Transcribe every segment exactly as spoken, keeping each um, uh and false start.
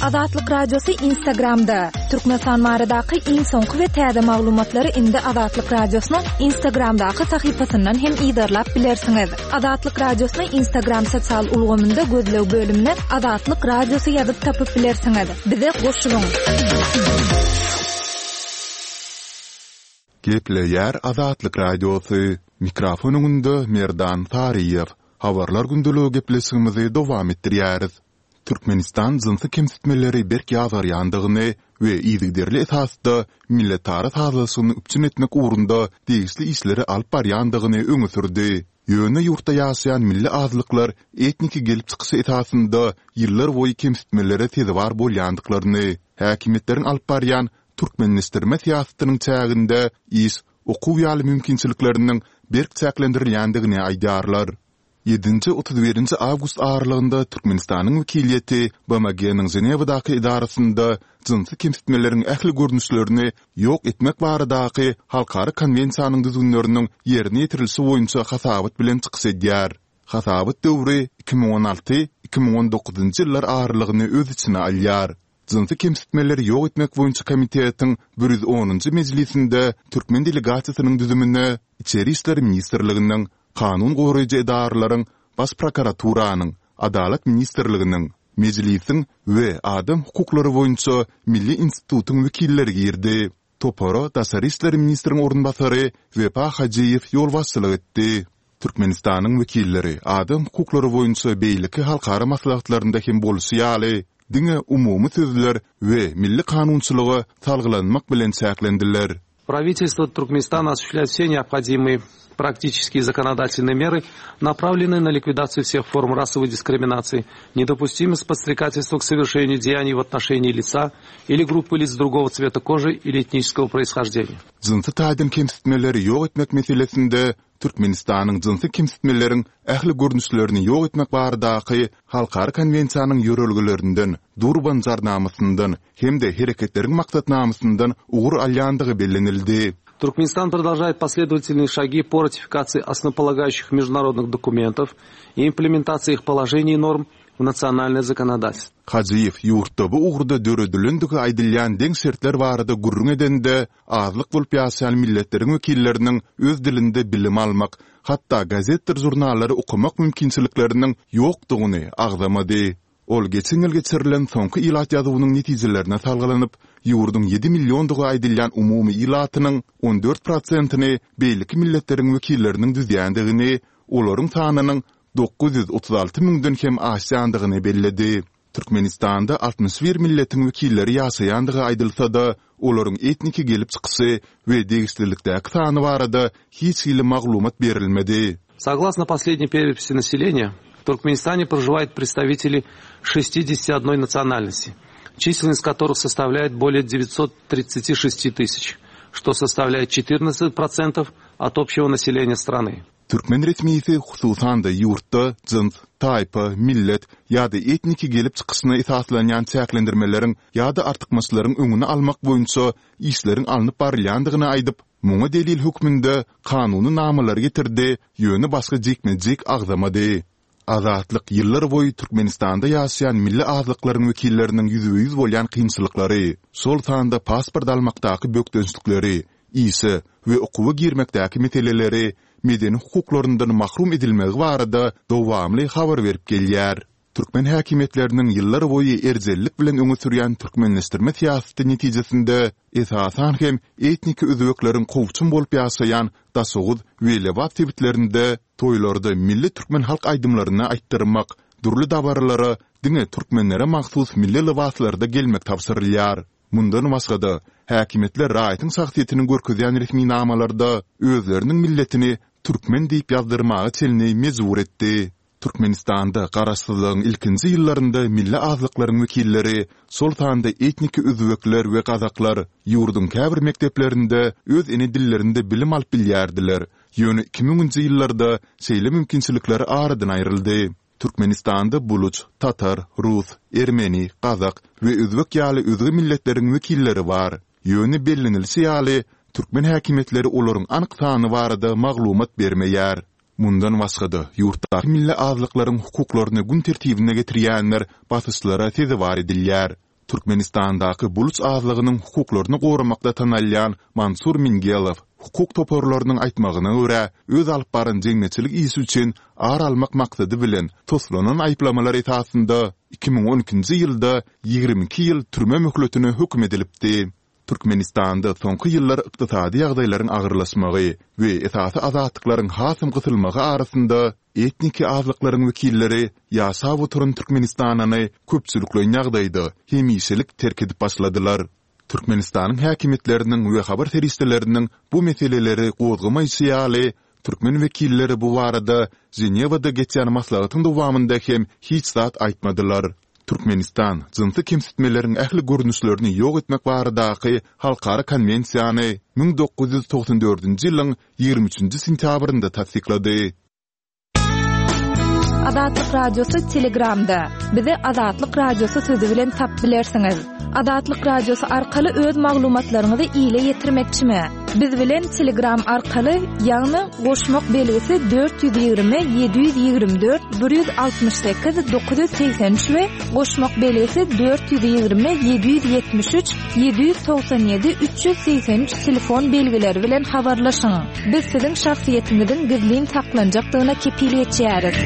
Azatlyk Radiosu Instagramda. Türkmenistan baradaky iň soňky we täze maglumatlary indi Azatlyk Radiosynyň Instagramdaky sahypasyndan hem ýa-da bilersiňiz. Azatlyk Radiosynyň Instagram sosial ulgamynda gözlew bölümine Azatlyk Radiosu ýazyp tapyp bilersiňiz. Bize goşulyň. Gepleýär Azatlyk Radiosu. Mikrofonunda Merdan Tariýew. Habarlar gündülügi gepleşigimizi dowam etdirýäris. Türkmenistan jynsy kemsitmeleri berk ýazar ýandygyny we ýygyderli esasda milletary tazalyşyny üçin etmek uğrunda degişli işleri alyp barýandygyny öňe sürdi. Ýöne ýurtda ýaşaýan milli azlyklar etniki gelip çykyşy esasında ýyllar boýy kemsitmelere tezewar bolýandyklaryny, häkimetleriň alyp barýan türkmenleşdirme siýasatynyň çäginde iş okuw ýaly mümkinçilikleriniň berk çäklendirilýändigini aýdarlar. yedinci otuz birinci awgust aralygynda Türkmenistanyň wekiliýeti B M G'niň Ženewadaky idarasynda jynsy kemsitmeleriň ähli görnüşlerini ýok etmek baradaky halkary konwensiýanyň düzgünleriniň ýerine ýetirilişi boýunça hasabat bilen çykyş edýär. Hasabat döwri iki bin on alty iki bin on dokuzunçy ýyllar aralygyny öz içine alýar. Jynsy kemsitmeleri ýok etmek boýunça komitetiň bir yüz onunçy mejlisinde türkmen delegasiýasynyň düzümine İçeri işleri ministrliginiň, kanun goraýjy edaralaryň, bas prokuraturanyň, adalet ministrliginiň, mejlisiň we adam hukuklary boýunça Milli institutyň wekilleri girdi. Topara Daşary işleri ministriň orunbasary Wepa Hajiýew ýol başçylyk etdi. Türkmenistanyň wekilleri adam hukuklary boýunça beýleki halkara maslahatlarynda hem boluşy ýaly, diňe umumy sözler we milli kanunçylygy salgylanmak bilen çäklendiler. Правительство Туркменистана осуществляет все необходимые практические законодательные меры, направленные на ликвидацию всех форм расовой дискриминации, недопустимость подстрекательства к совершению деяний в отношении лица или группы лиц другого цвета кожи или этнического происхождения. Jynsy taýdan kemsitmeleri ýok etmek meselesinde Türkmenistanyň jynsy kemsitmeleriň ähli görnüşlerini ýok etmek baradaky halkary konwensiýanyň ýörelgelerinden, Durban jarnamasyndan hemde hereketleriň maksatnamasyndan ugur alýandygy bellenildi. Туркменистан продолжает последовательные шаги по ратификации основополагающих международных документов и имплементации их положений и норм в национальное законодательство. Hajiýew ýurtda bu ugrda döredilendigi aýdylýan deň şertler barada gurrun edende azlyk bolup ýaşaýan milletleriň wekilleriniň öz dilinde bilim almak, hatda gazetler jurnallary okumak mümkinçilikleriniň ýokdugyny agzamady. Ol geçen ýyl geçirilen soňky ilat ýazywynyň netijelelerine salgylanyp, ýurdun yedi milliondugy aýdylýan umumy ilatynyň on dört prosentyny beýleki milletleriň wekilleriniň düzýändigini, olaryň sanynyň dokuz yüz otuz alty müňden hem aşýandygyny belledi. Türkmenistanda altmış bir milletiň wekilleri ýaşaýandygy aýdylsa-da, olaryň etniki gelip çykyşy we degişlilikdäki sany barada hiç ýyly maglumat berilmedi. Согласно последней переписи населения, в Туркменистане проживают представители шестидесяти одной национальности, численность которых составляет более девятьсот тридцать шесть тысяч, что составляет четырнадцать процентов от общего населения страны. Türkmen resmiyeti hususan da ýurtda jyns, taýpa, millet ýa-da etniki gelip çykyşyna esaslanýan çäklendirmelerin ýa-da artykmaçlaryň öňüni almak boýunça işleriň alınıp barylýandygyny aýdyp, muňa delil hukmynda kanuny namalar getirdi, ýöne başga jekmejek agzamady. Azatlyk ýyllar boýy Türkmenistanda ýaşaýan milli azlyklaryň wekilleriniň ýüzüňe ýüz bolýan kynçylyklary, sol sanda pasport almakdaky bökdünçlikleri, ýse we okuwa girmekdäki meseleleri, medeni hukuklaryndan mahrum edilmegi barada dowamly habar berip gelýär. Türkmen häkimetleriniň ýyllar boýy erzellik bilen öňe sürýän türkmenleşdirme siýasaty netijesinde esasan hem etniki özbeklerin kowçun bolup ýaşaýan Daşoğuz we Lewat tebitlerinde toýlarda milli türkmen halk aýdymlaryny aýtdyrmak, durly dabarlara diňe türkmenlere mahsus milli lewatlarda gelmek tapşyrylýar. Mundan başga häkimetler raýatyň şahsiýetini görkezýän resmi namalarda özleriniň milletini türkmen diýip ýazdyrmagy çelini mezur etdi. Türkmenistanda garaşsyzlygyň ilkinji ýyllarynda milli azlyklaryň wekilleri, sol sanda etniki özbekler we gazaklar ýurdun käbir mekdeplerinde öz ene dillerinde bilim alyp bilýärdiler. Ýöne iki miňinçi ýyllarda şeýle mümkinçilikleri aradan aýryldy. Türkmenistanda buluç, tatar, rus, ermeni, gazak we özbek ýaly özge milletleriň wekilleri bar. Ýöne bellenilse ýaly türkmen häkimetleri olaryň anyk sany barada maglumat bermeýär. Mundan başga ýurtda milli azlyklaryň hukuklaryny gün tertibine getirýänler basışlara tezewar edilýär. Türkmenistandaky buluç azlygynyň hukuklaryny goramakda tanalýan Mansur Mingelov hukuk toparlarynyň aýtmagyna görä öz alyp baran jeňmeçilik isi üçin ar almak maksady bilen toslanan aýplamalar esasynda iki ming on ikinji ýylda ýigirme iki ýyl türme möhletine hökm edilipdi. Türkmenistanda soňky ýyllar ykdysady ýagdaýlaryň agyrlaşmagy we esasy azatlyklaryň hasym gysylmagy arasynda etniki azlyklaryň wekilleri ýaşap oturan Türkmenistanyny köpçülikli ýagdaýda hemişelik terk edip başladylar. Türkmenistanyň häkimetleriniň we habar teristleriniň bu meseleleri gozgamaýsy ýaly türkmen wekilleri bu barada Cenevada geçen maslahatyň dowamında hem hiç zat aýtmadylar. Türkmenistan jynsy kemsitmeleriň ähli görnüşlerini ýok etmek baradaky halkara konwensiýany ming dokuz ýüz toksan dördünji ýylyň ýigirme üçinji sentýabrynda tasdiklady. Adatlyk radiosu Telegramda. Bizi Adatlyk radiosu sözi bilen tap bilersiňiz. Adatlyk radiosu arkaly öz maglumatlaryňyzy ýyla ýetirmekçimi? Biz bilen Telegram arkaly ýagny goşmak belgisi dört yüz ýygrimi yedi yüz ýygrimi dört bir yüz altymyş sekiz dokuz yüz seksen üç we goşmak belgisi dört yüz ýygrimi yedi yüz ýetmiş üç yedi yüz toksan ýedi üç yüz seksen üç telefon belgileri bilen habarlaşyň. Biz siziň şahsiýetiňizin gizlin saklanjakdygyna kepil etýäris.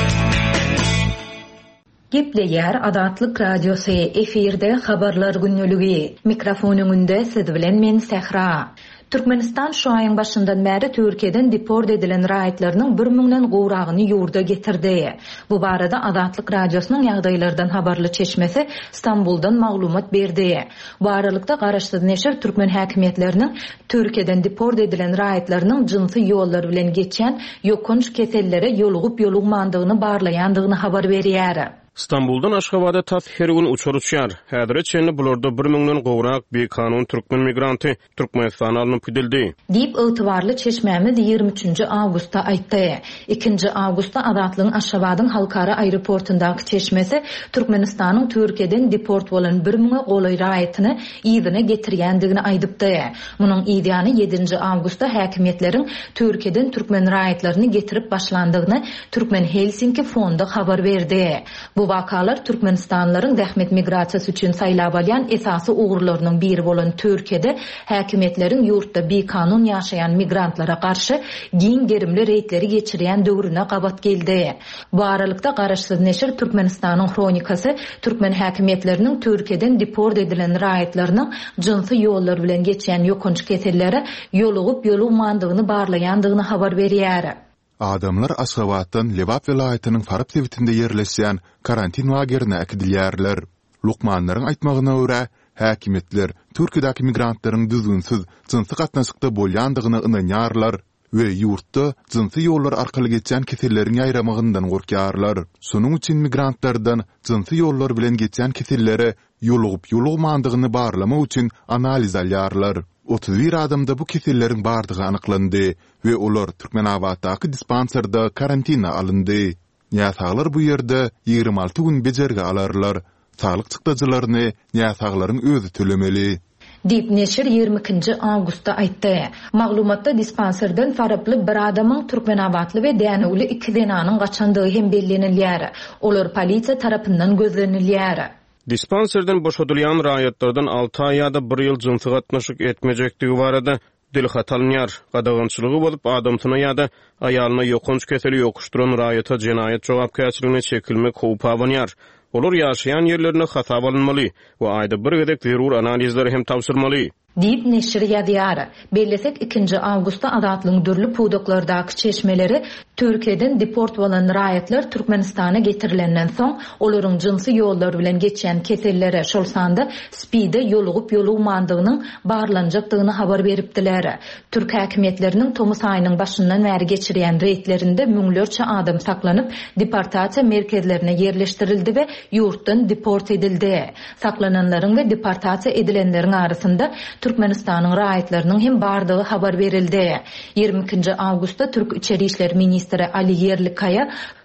Gepleýär Adatlyk radiosu efirde habarlar günnüligi. Mikrofonuň önünde siz bilen men Sehra. Türkmenistan şu ayın başından beri Türkiye'den deport edilen raýatlarynyň bir mingden gowragyny ýurda getirdi. Bu barada Adatlyk radiosynyň ýagdaýlardan habarly çeşmesi İstanbuldan maglumat berdi. Bu aralykda garaşsyz neşir Türkmen häkimetleriniň Türkiye'den deport edilen raýatlarynyň jynsy ýollar bilen geçen ýokunç kesellere ýolugyp ýolugmandygyny barlaýandygyny habar berýär. İstanbuldan Aşgabat'a tas her gün uçar uçar. Häzir çenli bularda bir mingden gowrak bir kanun türkmen migranty Türkmenistana alınıp gidildi. Dip ýytybarly çeşmämiz ýigirme üçinji awgustda aýtdy. ikinji awgustda Adatlyň Aşgabatyň halkara aeroportundaky çeşmesi Türkmenistanyň Türkiýeden deport bolan bir mingden gowlay raýatyny ýygyna getirýändigini aýdypdy. Munyň ýediňi ýedinji awgustda häkimetleriň Türkiýeden türkmen raýatlaryny getirip başlandygyny Türkmen Helsinki fondy habar berdi. Bu wakalar Türkmenistanlaryň dähmet migrasiýasy üçin saýlap alýan esasy ugurlarynyň biri bolan Türkiýede häkimetleriň ýurtda bir kanun ýaşaýan migrantlara garşy giň gerimli reýtleri geçirýän döwrüne gabat geldi. Bu aralykda garaşsyz neşir Türkmenistanyň kronikasy türkmen häkimetleriniň Türkiýeden deport edilen raýatlarynyň jynsy ýollar bilen geçen ýokunç keselleri ýolugyp ýolugmandygyny barlaýandygyny habar berýär. Adamlar Aşgabatdan Lewap welaýatynyň Farap sewitinde ýerleşýän karantin lagerine akidilýärler. Lukmanlaryň aýtmagyna görä, häkimetler Türkiýedäki migrantlaryň düzgünsiz jynsy gatnaşykda bolýandygyny ynanýarlar we ýurtda jynsy ýollar arkaly geçen keselleriň aýramagyndan gorkýarlar. Şonuň üçin migrantlardan jynsy ýollar bilen geçen kesellere ýolugyp ýolugmandygyny barlamak üçin analiz alýarlar. otuz bir adamda bu keselleriň bardygy anyklandy we olar Türkmenabatdaky dispanserda karantina alındy. Ýa-saglar bu ýerde ýigirme alty gün bejerge alarlar. Saglyk çykdyjylaryny ýa-saglaryň özü tölemeli. Dip neşir ýigirme ikinji awgustda aýtdy. Maglumatda dispanserden faraply bir adamyň Türkmenabatly we dänewli iki denanyň gaçandygy hem bellenilýär. Olar polisiýa tarapyndan gözlenilýär. Dispanserden boşadylýan raýatlardan alty ay ýa-da bir ýyl jynsy gatnaşyk etmejekdigi barada dilhat alınýar. Gadagynçylygy bolup adamsyna ýa-da aýalyna ýokunç keseli ýokuşduran raýata jenaýet jogapkärçiligine çekilmek howpy abanýar. Olar ýaşaýan ýerlerine hasap alınmaly we aýda bir gedek zerur analizleri hem tapşyrmaly. Dip neşir ýadýar. Bellesek ikinji awgustda Adatlyň dürli puwdoklardaky çeşmeleri Türkiýeden deport bolan raýatlar Türkmenistana getirilenden soň olaryň jynsy ýollar bilen geçen kesellere şol sanda spide ýolugyp ýolugmandygynyň barlanjakdygyny habar beripdiler. Türk häkimetleriniň Tomus aýynyň başyndan bäri geçirýän reýtlerinde müňlerçe adam saklanyp deportasiýa merkezlerine ýerleşdirildi we ýurtdan deport edildi. Saklananlaryň we deportasiýa edilenleriň arasynda Türkmenistanyň raýatlarynyň hem bardygy habar berildi. ýigirme ikinji awgustda Türk Içeri işler ministri Ali Yerlikaya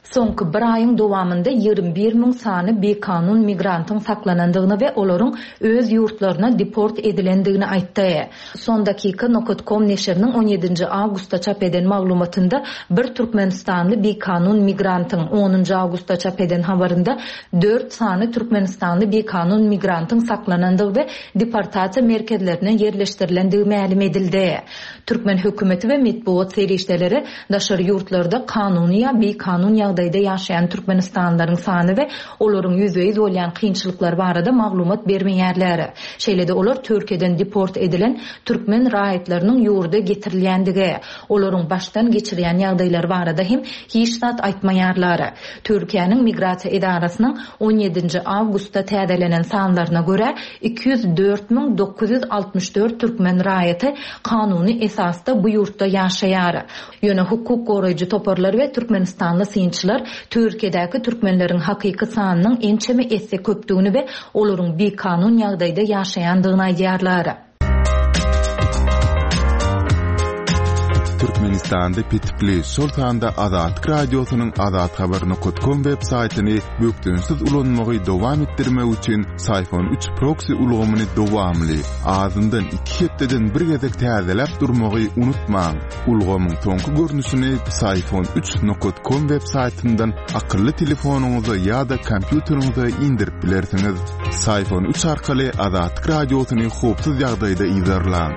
Soňky bir aýyň dowamında ýigirme bir miň sany bekanun migrantyň saklanandygyny we olaryň öz ýurtlaryna deport edilendigini aýtdy. Son dakika nokta com neşriniň on ýedinji awgustda çap eden maglumatynda bir Türkmenistanly bekanun migrantyň onunji awgustda çap eden habarynda dört sany Türkmenistanly bekanun migrantyň saklanandygy we deportasiýa merkezlerine ýerleşdirilendigi ma'lum edildi. Türkmen hökümeti we medeniýet serişdeleri daşary ýurtlarda kanuny ýa bekanun ýagdaýda ýaşaýan Türkmenistanlylaryň sany we olaryň ýüzüýiz bolýan kynçylyklar barada maglumat bermeýärler. Şeýlede olar Türkiýeden deport edilen türkmen raýatlarynyň ýurda getirilýändigi, olaryň başdan geçirýän ýagdaýlar barada hem hiç zat aýtmaýarlar. Türkiýanyň migrasiýa idarasynyň on ýedinji awgustda täzelenen sanlaryna görä iki yüz dört miň dokuz yüz altmış dört türkmen raýaty kanuny esasda bu ýurtda ýaşaýar. Ýöne hukuk goraýjy toparlar we Türkmenistanly synçylar Türkiýedäki türkmenleriň hakyky sanynyň ençeme esse köpdigini we olaryň bekanun ýagdaýda ýaşaýandygyny aýdýarlar. Türkmenistan'da pitipli Sultan'da Azat Radyosu'nun Azat Haber nokta com web saytini büktünsiz ulanmagy dowam etdirmek üçin Sayfon üç proxy ulgamyny dowamly azyndan iki hepdeden bir gezek täzelep durmagy unutmaň. Ulgamyň soňky görnüşini Sayfon üç nokta com web saytyndan akylly telefonuňyza ýa-da kompýuteriňize indirip bilersiňiz. Sayfon üç arkaly Azat Radyosu'ny hopsuz ýagdaýda izlerläň.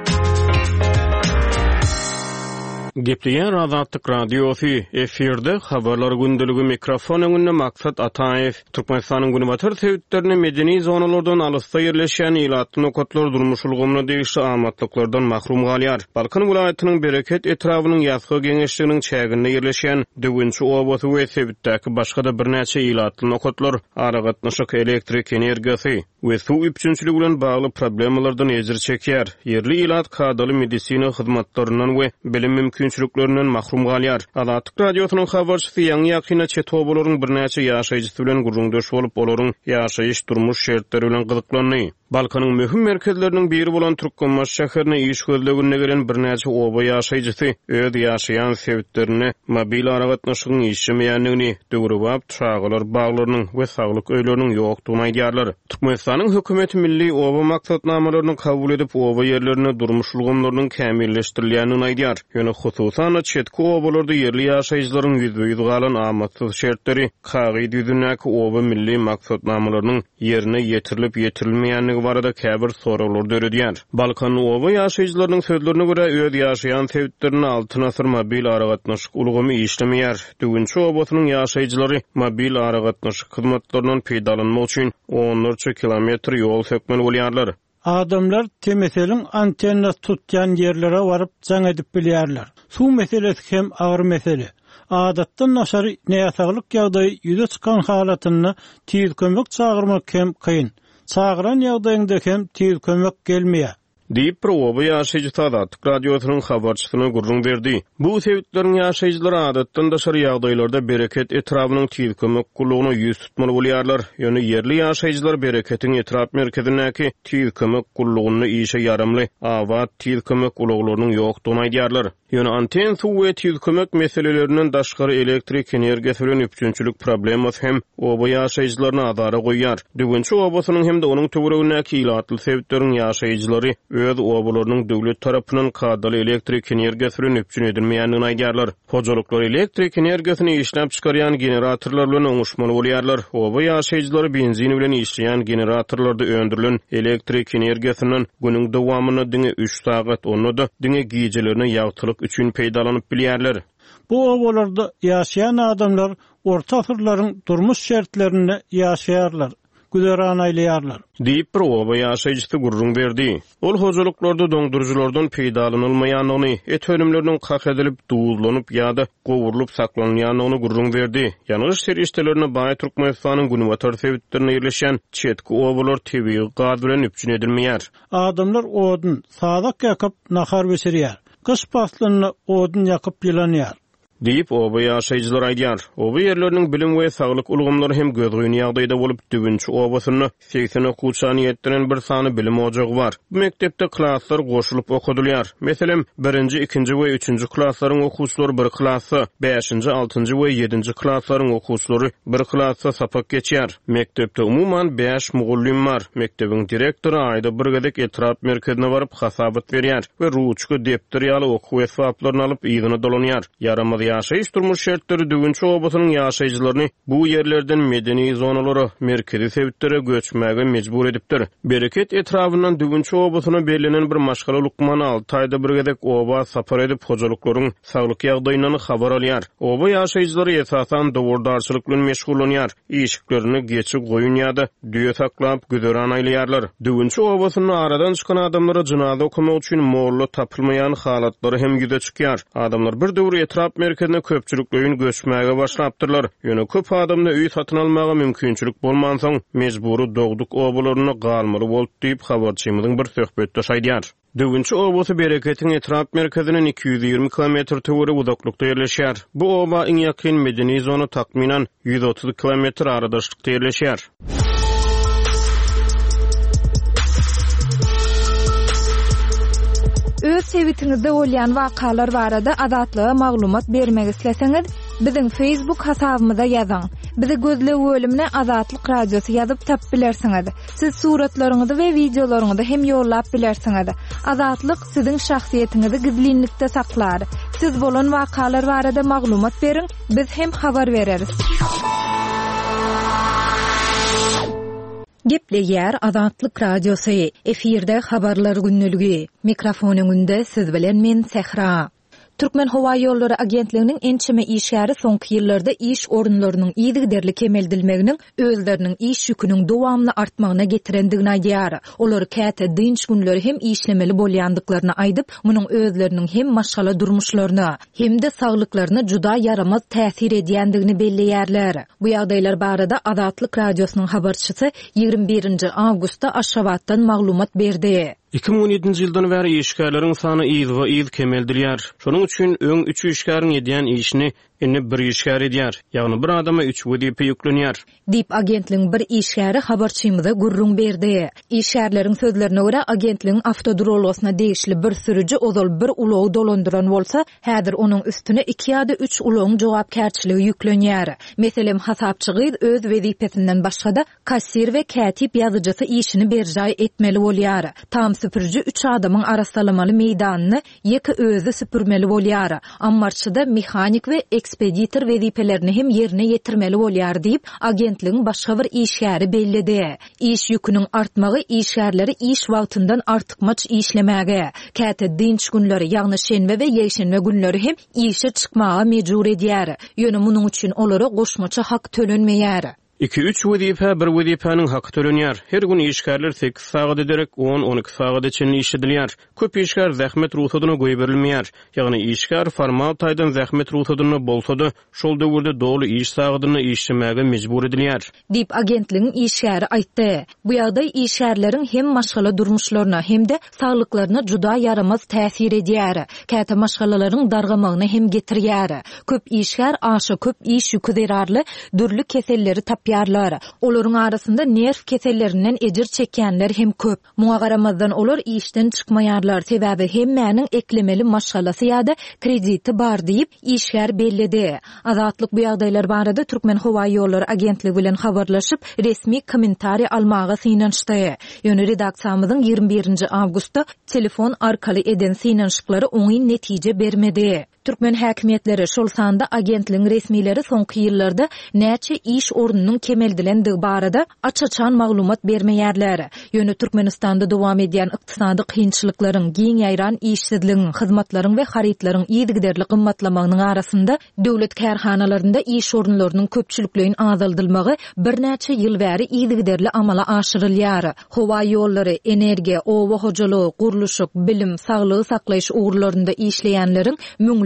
Gepleyen Azatlyk Radiosu efirde habarlar gündülügi mikrofon öňünde Maksat Ataev Türkmenistanyň günebatyr sebitlerini medeni zonalardan alysda ýerleşen ýylatly nokatlar durmuşulgyny degişli amatlyklardan mahrum galýar. Balkan vilayatynyň Bereket etrawynyň ýazgy geňeşliginiň çäginde ýerleşen Döwünçi obasy we sebitdäki başga-da bir näçe ýylatly nokatlar aragatnaşyk elektrik energiýasy we suw üpçünçiligi bilen bagly problemalardan ejir çekýär. Yerli ýylat kadaly medisina hyzmatlaryndan we bilim mümkinçiliklerinden mahrum galýar. Azatlyk Radiosynyň habarçysy ýa-ni ýakyna çetobalaryň bir näçe ýaşaýjysy bilen gurrundaş bolup olaryň ýaşaýyş durmuş şertleri bilen gyzyklandy. Balkanyň möhüm merkezleriniň biri bolan Türkmenbaş şäherine iş gözlegine gelen bir näçe oba ýaşaýjysy öz ýaşaýan sebitlerini mobil aragatnaşygyň işlemeýändigini, döwrübap çağılar baglarynyň we saglyk öýleriniň ýokdugyny aýdýarlar. Türkmenistanyň hökümeti milli oba maksatnamalaryny kabul edip oba ýerlerine durmuşulgynlarynyň kämilleşdirilýänini aýdýar. Ýöne hususan çetki obalarda yerli ýaşaýjylaryň ýüzüýiz galan amatsyz şertleri kagyd ýüzündäki oba milli maksatnamalarynyň ýerine ýetirilip ýetirilmeýändigi barada käbir soralar döredýär. Balkan oba ýaşaýjylarynyň sözlerine görä öz ýaşaýan sebitlerini altı asr mobil aragatnaşyk ulgamy işlemeýär. Döwünçi obasynyň ýaşaýjylary mobil aragatnaşyk hyzmatlarynyň peýdalanmak üçin onlarça kilometr ýol sökmeli bolýarlar. Adamlar temeseliň antenna tutýan ýerlere baryp jaň edip bilýärler. Suw meselesi hem agyr mesele. Adatdan naşary näýasaglyk ýagdaý ýüze çykan halatyny tiz kömek çağırmak hem kyn. Çağıran ýagdaýynda hem tiz kömek gelmeýär. Diýip bir oba ýaşaýjy Azatlyk Radiosynyň habarçysyna gurrun berdi. Bu sebitlerin ýaşaýjylary adatdan daşary ýagdaýlarda Bereket etrawynyň tiz kömek gulugyna ýüz tutmaly bolýarlar. Ýöne yerli ýaşaýjylar Bereketiň etrap merkezindäki tiz kömek gulugyny işe ýaramly awat tiz kömek guluglarynyň ýokdugyny aýdýarlar. Ýöne anten suw we tiz kömek meselelerinden daşgary elektrik energiýasy bilen üpçünçilik problemasy hem oba ýaşaýjylaryny azara goýýar. Döwünçi obasynyň hem de onuň töweregindäki ýylatly sebitlerin ýaşaýjylary öz obalarynyň döwlet tarapyndan kadaly elektrik energiýasy bilen üpçün edilmeýändigini aýdýarlar. Hojalyklar elektrik energiýasyny işläp çykarýan generatorlar bilen oňuşmaly bolýarlar. Oba ýaşaýjylary benzin bilen işleýän generatorlarda öndürilen elektrik energiýasynyň günüň dowamyna diňe üç sagat, onu da diňe gijelerine ýagtylyk üçin peýdalanyp bilýärler. Bu obalarda ýaşaýan adamlar orta asyrlaryň durmuş şertlerinde ýaşaýarlar. Güzeran aýlaýarlar. Diýip bir oba ýaşaýjysy gurrun berdi. Ol hojalyklarda doňduruculardan peýdalanylmaýanlygyny, et önümleriniň kak edilip duýulanyp ýa-da gowurulyp saklanýanlygyny gurrun berdi. Ýanyş serişdelerine baý Türkmenistanyň günebatyr sebitlerine ýerleşen çetki obalar tebii gaz bilen üpçün edilmeýär. Adamlar odun, sadak ýakyp nahar beşirýär. Kış faslyny odun ýakyp ýylanýar. deyip oba yaşayıcılar aýdýar. Oba yerleriniň bilim we saglyk ulgamlary hem gözgüni ýagdaýda bolup dübünçi obasyny seksen okuwçyny ýetdiren bir sany bilim ojagy bar. Bu mekdepde klasslar goşulyp okudylýar. Meselem birinji, ikinji we üçünji klasslaryň okuwçylary bir klassy, beşinji, altynji we ýedinji klasslaryň okuwçylary bir klassy sapak geçýär. Mekdepde umuman beş mugullim bar. Mektebiň direktory aýda bir gezek etrap merkezine baryp hasabat berýär we ruçky depter ýaly okuw esbaplaryny alyp ýygyny dolanýar. Yaramaz ýaşaýyş durmuş şertleri dügünçi obasynyň ýaşaýjylaryny bu yerlerden medeni zonalary, merkezi sebitleri göçmäge mejbur edipdir. Bereket etrafyndan dügünçi obasyna berlenen bir maşgala lukmany alty aýda bir gezek oba sapar edip hojalyklaryň saglyk ýagdaýynyň habar alýar. Oba ýaşaýjylary esasan dowurdarçylyk bilen meşgullanýar. Işyklerini geçik goýun ýa-da düýe taklap güdöran aýlaýarlar. Dügünçi obasynyň aradan çykan adamlara jynada okumak üçin morlu tapylmaýan halatlary hem ýüze çykýar. Adamlar bir döwür etrap merkezine köpçülikleýin göçmäge başlapdyrlar. Ýöne köp adamny üý satyn almaga mümkinçilik bolmansaň mejburi dogduk obalaryny galmaly bolup diýip habarçymyzyň bir söhbetde aýdýar. Dügünçi obasy Bereketiň etrap merkeziniň iki yüz ýygrimi kilometr töweri uzaklykda ýerleşýär. Bu oba iň ýakyn medeni zona takminan yüz otuz kilometr aradaşlykda ýerleşýär. Öz sewitingizde bolýan wakalar barada adatlyga maglumat bermek isleseňiz, biziň Facebook hasabymyza ýazyň. Bizi gözle bölümine Azatlyk Radiosu ýazyp tap bilersiňiz. Siz suratlaryňyzy we videolaryňyzy hem ýollap bilersiňiz. Azatlyk siziň şahsiýetiňizi gizlinlikde saklar. Siz bolan wakalar barada maglumat beriň, biz hem habar bereriz. Gepleýär Azatlyk Radiosu, efirde habarlar günnüligi. Mikrofonyňynda siz bilen men Sehra. Türkmen Hawa Ýollary Agentliginiň ençeme işgäri soňky ýyllarda iş orunlarynyň ýygyderli kemeldilmeginiň özleriniň iş ýüküniň dowamly artmagyna getirendigini aýdýar. Olar käte dynç günleri hem işlemeli bolýandyklaryny aýdyp, munyň özleriniň hem maşgala durmuşlaryna, hem de saglyklaryna juda yaramaz täsir edýändigini belleýärler. Bu ýagdaýlar barada Azatlyk Radiosynyň habarçysy ýygrimi birinji awgustda Aşgabatdan maglumat berdi. iki bin on ýedinji ýyldan bäri işgärleriň sany ýyl we ýyl kemeldilýär. Şonuň üçin öň üç işgäriň edýän işini indi bir işgär edýär. Ýagny bir adama üç wezipe ýüklenýär. Dip agentligiň bir işgäri habarçymyza gurrun berdi. İşgärleriň sözlerine görä agentligiň avtodrologyna degişli bir sürüji ozal bir ulow dolandyran bolsa, häzir onuň üstüne iki ýa-da üç ulowyň jogapkärçiligi ýüklenýär. Meselem hasapçygy öz wezipesinden başga-da kassir we katip ýazyjysy işini berjaý etmeli bolýar. Tam süpürücü üç adamın arasalamalı meydanyny ýeki özü süpürmeli bolýar. Ammarçyda mehanik we ekspeditor wezipelerini hem yerine ýetirmeli bolýar diýip agentligiň başga bir işgäri bellidi. İş ýüküniň artmagy işgärleri iş wagtyndan artykmaç işlemäge, käte dynç günleri ýagny şenbe we ýeşenbe günleri hem işe çykmaga mejbur edýär. Ýöne munyň üçin olara goşmaça hak tölenmeýär. iki üç wezipe bir wezipanyň haky tölenýär. Her gün işgärler sekiz sagat ederek on on iki sagat içinde işledilýär. Köp işgär zähmet ruhsatyna goýup berilmeýär. Ýagny işgär formal taýdan zähmet ruhsatyny bolsa-da, şol döwürde dogly iş sagatyny işlemäge mejbur edilýär. Dip agentligiň işgäri aýtdy. Bu ýagdaý işgärleriň hem maşgala durmuşlaryna hem de saglyklaryna juda yaramaz täsir edýär. Käte maşgalalaryň dargamagyny hem getirýär. Köp işgär aşy köp iş ýükü zerarly dürli keselleri yapýarlar. Olaryň arasynda nerv kesellerinden ejir çekýänler hem köp. Muňa garamazdan olar işden çykmaýarlar. Sebäbi hemmäniň eklemeli maşgalasy ýa-da krediti bar diýip işgär bellidi. Azatlyk bu ýagdaýlar barada Türkmen Hawa Ýollary Agentligi bilen habarlaşyp resmi kommentari almaga synanşdy. Ýöne redaksiýamyzyň ýygrimi birinji awgustda telefon arkaly eden synanşyklary oňy netije bermedi. Türkmen häkimetleri şol sanda agentligiň resmileri soňky ýyllarda näçe iş orunynyň kemeldilendigi barada açaçan maglumat bermeýärler. Ýöne Türkmenistanda dowam edýän ykdysady kynçylyklaryň, giň ýaýran işsizligiň, hyzmatlaryň we harytlaryň ýygyderli gymmatlamagynyň arasynda döwlet kärhanalarynda iş orunlarynyň köpçülikligiň azaldylmagy bir näçe ýyl bäri ýygyderli amala aşyrylýar. Hawa ýollary, energiýa, owa hojalygy, gurulşyk, bilim, saglygy saklaýyş ugurlarynda işleýänleriň müňle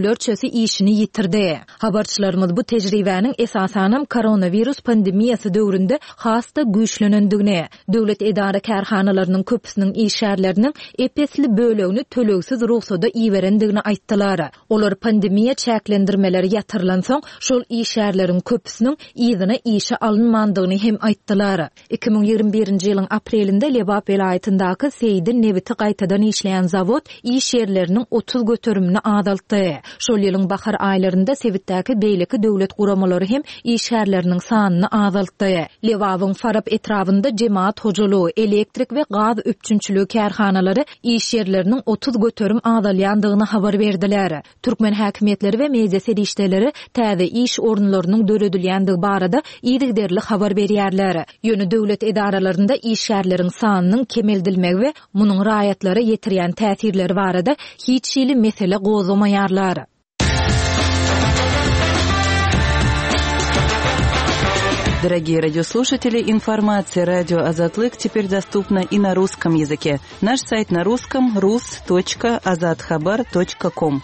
ölçüsi işini yitirdi. Habarçylarymyz bu tejribenin esasanam koronavirus pandemiyasy döwründe hasta güýçlenendigine, döwlet edara kärhanalarynyň köpüsiniň işärleriniň epesli bölegini töleksiz ruhsada iýerendigine aýtdylar. Olar pandemiýa çäklendirmeleri ýatyrylan soň şol işärleriň köpüsiniň ýygyna işe alınmandygyny hem aýtdylar. iki bin ýigrimä birinji ýylyň aprelinde Lebap welaýatyndaky Seýdin Nebiti gaýtadan işleýän zawod iş ýerleriniň otuz götürümini azaltdy. Şol ýylyň bahar aýlarynda Sebitdäki beýleki döwlet guramalary hem işärleriniň sanyny azaltdy. Lebawyň Farab etrafynda jemaat hojalygy, elektrik we gaz öpçünçüligi kärhanalary iş ýerleriniň otuz götürüm azalýandygyny habar berdiler. Türkmen häkimetleri we media serişdeleri täze iş orunlarynyň döredilýändigi barada ýygyderli habar berýärler. Ýöne döwlet edaralarynda iş ýerleriň sanynyň kemeldilmegi we munyň raýatlara ýetirýän täsirleri barada hiç şeýle mesele gozamaýarlar. Дорогие радиослушатели, информация «Радио Азатлык» теперь доступна и на русском языке. Наш сайт на русском — рус точка азатхабар точка ком.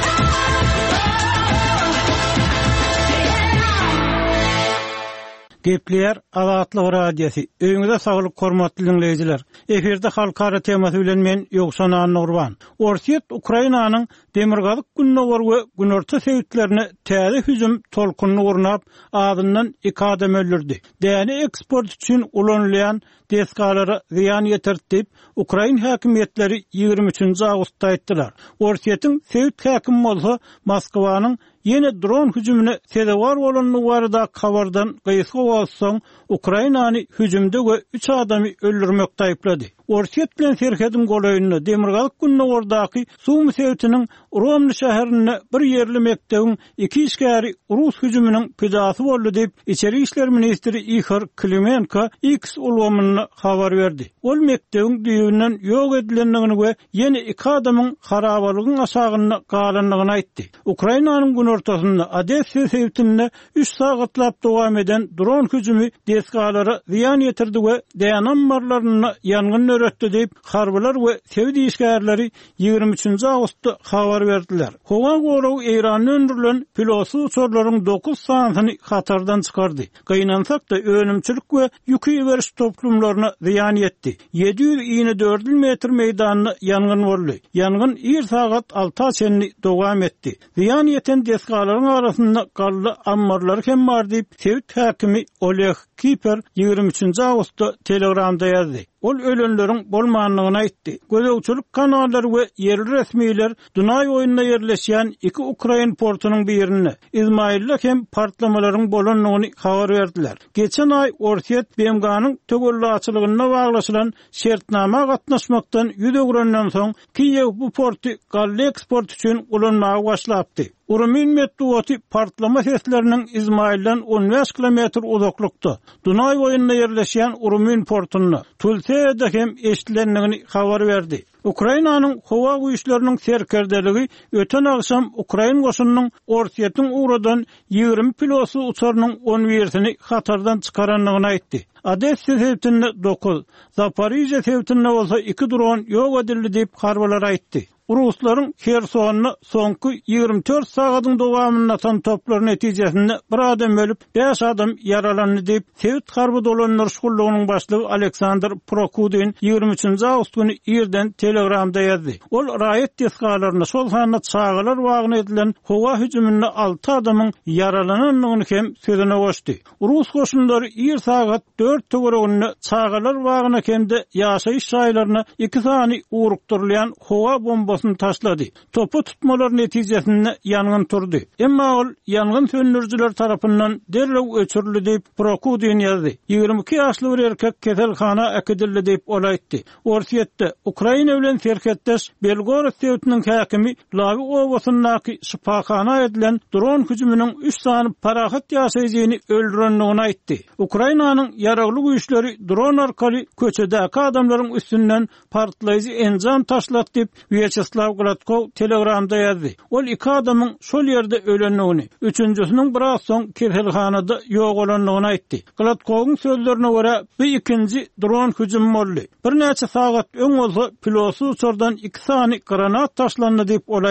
Gepler Azatlyk Radiosu. Öňüňizde saglyk hormatly dinleýijiler. Eferde halkara temasy bilen men Ýogsan Nurban. Orsiýet Ukrainanyň demirgazyk gününe we günorta sebäplerini täze hüjüm tolkuny urnap adyndan iki adam öldürdi. Däni eksport üçin ulanylýan deskalary ziýan ýetirtip Ukrain häkimetleri ýigrimä üçinji awgustda aýtdylar. Orsiýetiň sebäp häkim bolsa Moskwanyň yeni dron hüjümüne sebäpkar bolanyny barada habardan gysga bolsaň Ukrainany hüjümde we üç adamy öldürmekde aýplady. Orsiýet bilen serhedim golaýyny demirgazyk gününe ordaky Sumy sebäpiniň Romny şäherine bir ýerli mekdebiň iki işgäri Rus hüjüminiň pidasy boldy diýip Içeri işler ministri Ihor Klimenko X ulgamyny habar berdi. Ol mekdebiň düýünden ýok edilendigini we ýene iki adamyň harabalygyň aşagyna galandygyny aýtdy. Ukrainanyň gün ortasynda Odessa sebäpine üç sagatlap dowam eden dron hüjümi deskalary ziýan ýetirdi we dayanammarlaryny ýangyn öretdi diýip harbylar we sebäp işgärleri ýigrimä üçinji awgustda habar berdiler. Howa goraw Eýranyň öndürilen pilotsy uçurlaryň dokuz sanyny hatardan çykardy. Gaýnansak da önümçilik we ýüki beriş toplumlaryna ziýan ýetdi. yedi yüz ýygrimi dört metr meýdanyny ýangyn boldy. Ýangyn bir sagat alty çenli dowam etdi. Ziýan ýeten deskalaryň arasynda gally ammarlar hem bar diýip sebäp häkimi Oleg Kiper ýigrimä üçinji awgustda Telegramda ýazdy. Ol ölenleriň bolmanlygyny aýtdy. Gözegçilik kanallary we yerli resmiler Dunay oýunyna ýerleşýän iki Ukrain portunyň birini Izmailde hem partlamalaryň bolanlygyny habar berdiler. Geçen ay Orsiýet B M G-nyň tögölläçiligiне baglaşylan şertnama gatnaşmakdan ýüdegürenden soň Kiýew bu porty gally eksport üçin ulanmagy başlapdy. Urumin metduwaty partlama sesleriniň Izmailden on beş kilometr uzaklykda Dunay oýunyna ýerleşýän Urumin portuny Tulsa'da hem eşitlendigini habar berdi. Ukrainanyň howa güýçleriniň serkerdeligi öten agşam Ukrain goşunynyň Orsiýetiň uğradan ýigrimä pilosy uçarynyň on birini hatardan çykaranlygyny aýtdy. Odessa sebäpine dokuz, Zaporizhia sebäpine bolsa iki dron ýok edildi diýip harbalar aýtdy. Ruslaryň Hersonyny soňky ýigrimä dört sagatyň dowamyna atan toplar netijesinde bir adam ölüp beş adam yaralandy diýip Sebit harby dolanlar şugulygynyň başlygy Aleksandr Prokudin ýigrimä üçinji awgust güni ýerden Telegramda ýazdy. Ol raýat deskalaryna şol hanyna çağalar wagyny edilen howa hüjüminde alty adamyň yaralananyny hem sözüne goşdy. Rus goşunlary ýer sagat dört töwereginde çağalar wagyna kemde ýaşaýyş şaýlaryna iki sany urukdurlayan howa bombasy taşlady. Topu tutmalar netijesinde yangın turdy. Emma ol yangın söndürücüler tarapyndan derlew öçürildi diýip Prokudin ýazdy. ýigrimä iki ýaşly bir erkek keselhana akdildi diýip ol aýtdy. Orsiýetde Ukraina bilen serhetdeş Belgorod sebäpiniň häkimi Lavi owasyndaky şifahana edilen dron hüjüminiň üç sany parahat ýaşaýjyny öldürendigini aýtdy. Ukrainanyň ýaragly güýçleri dron arkaly köçedäki adamlaryň üstünden partlaýjy enjam taşlatdy diýip Slav Gladkov Telegramda ýazdy. Ol iki adamyň şol ýerde ölendigini, üçünjüsiniň biraz soň keselhanada ýok bolanlygyny aýtdy. Gladkowyň sözlerine görä, bu ikinji dron hüjüm boldy. Bir näçe sagat öň bolsa pilotsy uçurdan iki sany granat taşlandy diýip ol aýtdy.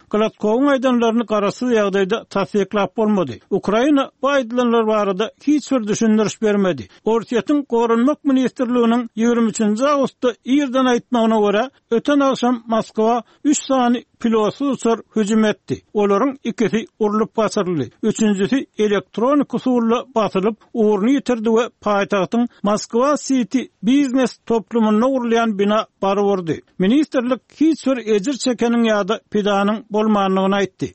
Glasgow'un aýdanlaryny garasyz ýagdaýda tasdiklap bolmady. Ukraina bu aýdanlar barada hiç bir düşündiriş bermedi. Ortiýatyň Gorunmak ministrliginiň ýigirmi üçinji awgustda ýerden aýtmagyna görä, öten akşam Moskwa üç sany pilotsuz uçar hüjüm etdi. Olaryň ikisi urulyp basyryldy. Üçüncüsi elektronik usulla basylyp uğurny ýitirdi we paýtagtyň Moskwa City Business toplumuna urulayan bina barıverdi. Ministerlik hiç bir ejir çekeniň ýa-da pidanyň bolmanlygyny aýtdy.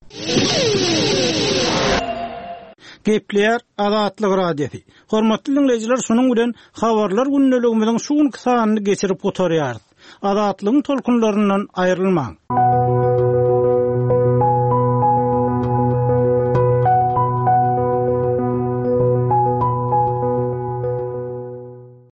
Gepler Azatlyk radiosi. Hormatly dinleyijiler, şunuň bilen habarlar günneligimiziň şu sanyny geçirip oturýarys. Azatlygyň tolkunlaryndan aýrylmaň.